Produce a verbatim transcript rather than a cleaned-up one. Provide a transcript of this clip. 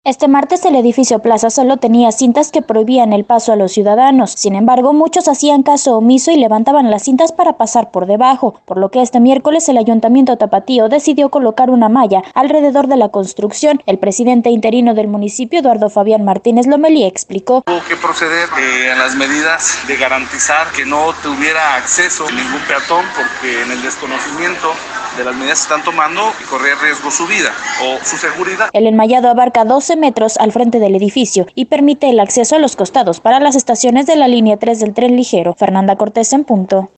Este martes el edificio Plaza Solo tenía cintas que prohibían el paso a los ciudadanos. Sin embargo, muchos hacían caso omiso y levantaban las cintas para pasar por debajo, por lo que este miércoles el Ayuntamiento Tapatío decidió colocar una malla alrededor de la construcción. El presidente interino del municipio, Eduardo Fabián Martínez Lomelí, explicó: Hubo que proceder eh, a las medidas de garantizar que no tuviera acceso ningún peatón, porque en el desconocimiento de las medidas que están tomando corría riesgo su vida o su seguridad. El enmallado abarca doce metros al frente del edificio y permite el acceso a los costados para las estaciones de la línea tres del tren ligero. Fernanda Cortés en punto.